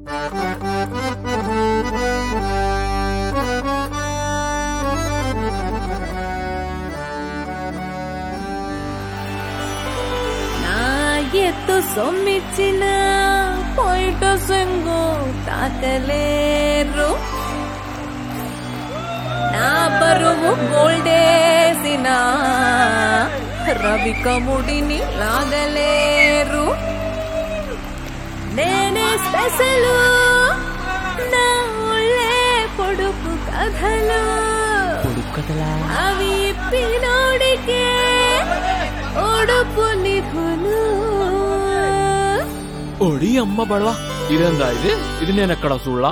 ఎత్తు సొమ్మిచ్చిన పొయిట సెంగు తాకలేరు, నా బరువు గోల్డేసిన రవిక ముడిని లాగలేరు. నేనే స్పెషల్, నా ఒళ్ళే పొడుపు కథలు అవి పినోడికే ఒడుపు నిధులు. ఒడి అమ్మ బడవా, ఇదేందా ఇది నేనెక్కడ చూడలా?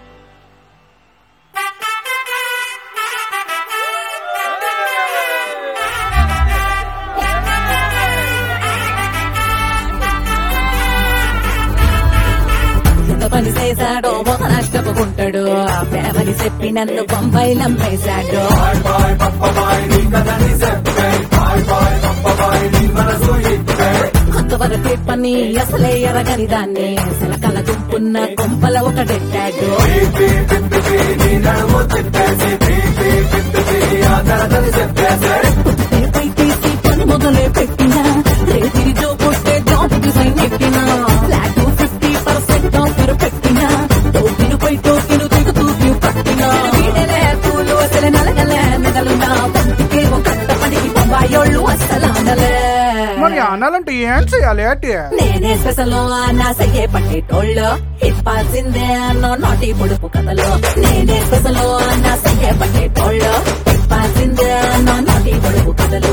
పని చేశాడో ఒక నష్టపుకుంటాడు, ప్రేమని చెప్పి నన్ను బొంబాయిలంపేశాడు. కొంతవరకు పని అసలే ఎరగని దాన్ని శిలకల దుంపున్న కొంపల ఒకటెట్టాడు. తీసి పని మొదలే పెట్టినా రేతిరి జోకొస్తే జాబ్ సైన్ ఎక్కినా ఫ్లాట్ 50% ఆఫర్ పెట్టినా టోకెను పై టోకెను దిగుతూ పట్టినా వీడలే పూలు అసలు నలగలే మెదలున్నా పంటికే ఒక పనికి బొంబాయోళ్ళు అస్సలానలే. మరి అనాలంటే ఏం చేయాలి? నేనే స్పెషల్ నా సయ్యే పట్టేటోళ్ళు ఇప్పాల్సిందే అన్నో నాటి పొడుపు కథలు. నేనే స్పెషల్ నా సయ్యే పట్టేటోళ్ళు ఇప్పాల్సిందే అన్నో నాటి పొడుపు కథలు.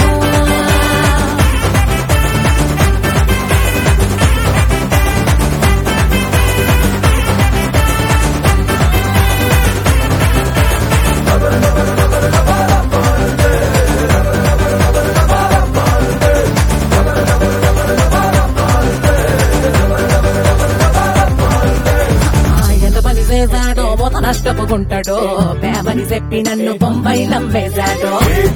చేశాడో మొత నష్టపుకుంటాడు, ప్రేమని చెప్పి నన్ను బొంబాయిలం వేశాడు.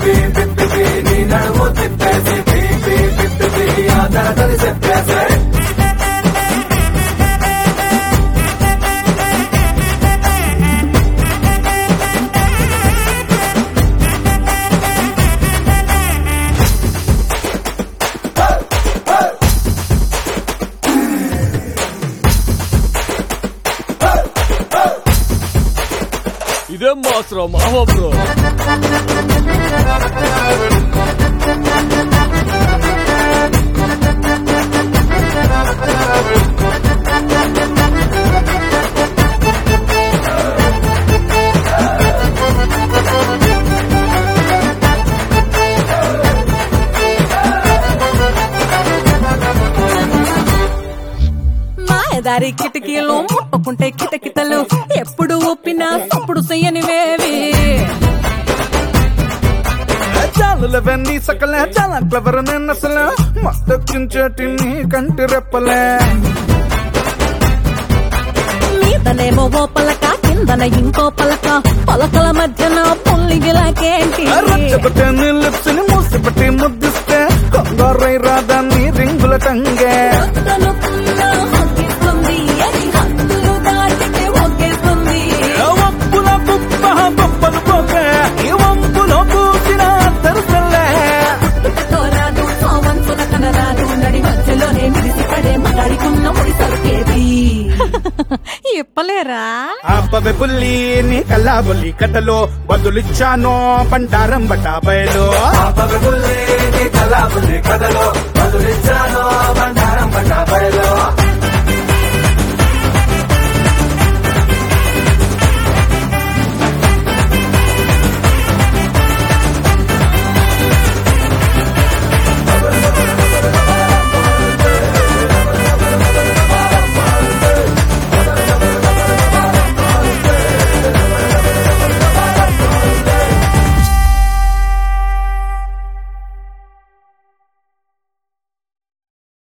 ఇదేం మాత్రం మావా బ్రో, దారి కిటికీలు ముట్టుకుంటే కిటకిటలు ఎప్పుడు ఊపినా అప్పుడు చెయ్యనివేవి. చాలులవన్నీ సకలే చాలా క్లవర్ నేను అసలు మత్తెక్కించేటి నీ కంటి రెప్పలే. మీదనేమో ఓ పలక కిందన ఇంకో పలక, పలకల మధ్యన పొల్లిగిలాకేంటి? రచ్చబట్టే నీ లిప్స్ ని మూసిపట్టి ముద్దిస్తే కొందరై రాదా నీ రింగుల టంగే. వంపుల బుప్ప బొప్పలు పోకే ఈ వంపులో పూసిన తెరుసలే. నడి మధ్యలోనే మిడిసి పడే మగాడికున్న ముడి సరికేది చెప్పలేరా? అబ్బవే బుల్లి నీ కల్లా బుల్లి కథలో బదులిచ్చానో బండారం బటాబయలో. అబ్బవే బుల్లి నీ కల్లా బుల్లి కథలో